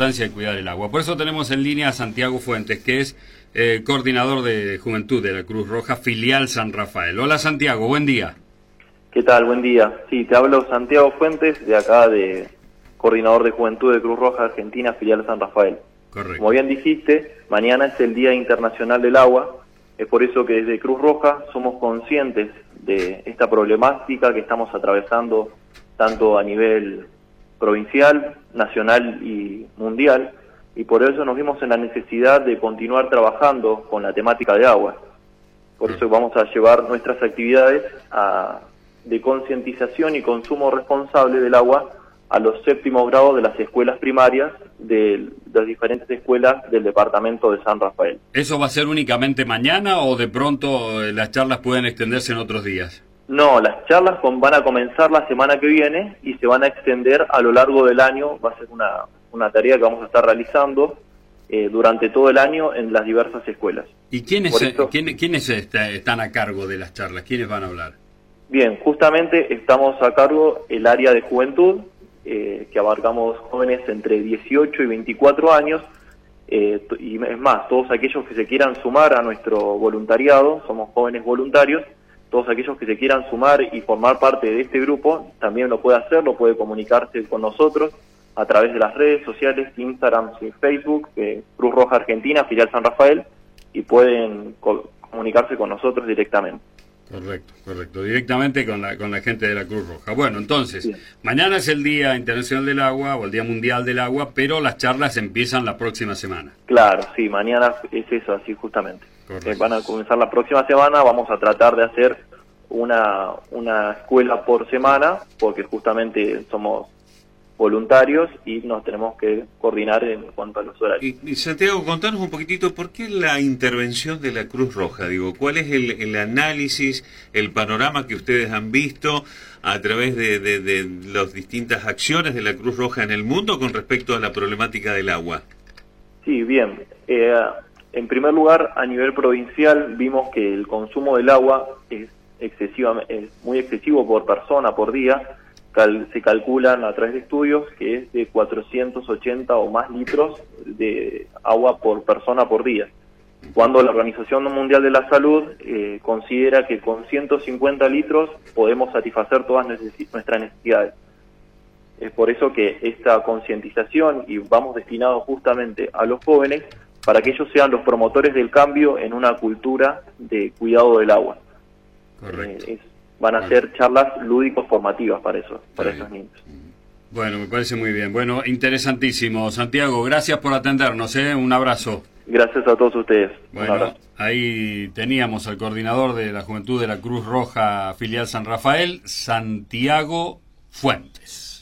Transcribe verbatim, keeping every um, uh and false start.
importancia de cuidar el agua. Por eso tenemos en línea a Santiago Fuentes, que es eh, coordinador de Juventud de la Cruz Roja, filial San Rafael. Hola Santiago, buen día. ¿Qué tal? Buen día. Sí, te hablo Santiago Fuentes, de acá de coordinador de Juventud de Cruz Roja Argentina, filial San Rafael. Correcto. Como bien dijiste, mañana es el Día Internacional del Agua. Es por eso que desde Cruz Roja somos conscientes de esta problemática que estamos atravesando tanto a nivel provincial, nacional y mundial, y por eso nos vimos en la necesidad de continuar trabajando con la temática de agua. Por eso vamos a llevar nuestras actividades a, de concientización y consumo responsable del agua a los séptimos grados de las escuelas primarias de, de las diferentes escuelas del departamento de San Rafael. ¿Eso va a ser únicamente mañana o de pronto eh, las charlas pueden extenderse en otros días? No, las charlas con, van a comenzar la semana que viene y se van a extender a lo largo del año. Va a ser una, una tarea que vamos a estar realizando eh, durante todo el año en las diversas escuelas. ¿Y quiénes, esto, ¿quién, quiénes está, están a cargo de las charlas? ¿Quiénes van a hablar? Bien, justamente estamos a cargo el área de juventud, eh, que abarcamos jóvenes entre dieciocho y veinticuatro años, eh, y es más, todos aquellos que se quieran sumar a nuestro voluntariado, somos jóvenes voluntarios. Todos aquellos que se quieran sumar y formar parte de este grupo también lo puede hacer, lo puede comunicarse con nosotros a través de las redes sociales, Instagram y Facebook, eh, Cruz Roja Argentina, filial San Rafael, y pueden co comunicarse con nosotros directamente. Correcto, correcto, directamente con la con la gente de la Cruz Roja. Bueno, entonces, Bien. Mañana es el Día Internacional del Agua o el Día Mundial del Agua, pero las charlas empiezan la próxima semana. Claro, sí, mañana es eso, así justamente. Correcto. Eh, van a comenzar la próxima semana, vamos a tratar de hacer una, una escuela por semana, porque justamente somos voluntarios y nos tenemos que coordinar en cuanto a los horarios. Y, y Santiago, contanos un poquitito, ¿por qué la intervención de la Cruz Roja? Digo, ¿cuál es el, el análisis, el panorama que ustedes han visto a través de, de, de las distintas acciones de la Cruz Roja en el mundo con respecto a la problemática del agua? Sí, bien. Eh, en primer lugar, a nivel provincial, vimos que el consumo del agua es, excesiva, es muy excesivo por persona, por día. Cal, se calculan a través de estudios que es de cuatrocientos ochenta o más litros de agua por persona por día, cuando la Organización Mundial de la Salud eh, considera que con ciento cincuenta litros podemos satisfacer todas necesi- nuestras necesidades. Es por eso que esta concientización, y vamos destinados justamente a los jóvenes, para que ellos sean los promotores del cambio en una cultura de cuidado del agua. Correcto. Eh, es, van a ser charlas lúdicos formativas para eso, para esos niños. Bueno, me parece muy bien. Bueno, interesantísimo. Santiago, gracias por atendernos, ¿eh? Un abrazo. Gracias a todos ustedes. Bueno, ahí teníamos al coordinador de la Juventud de la Cruz Roja, filial San Rafael, Santiago Fuentes.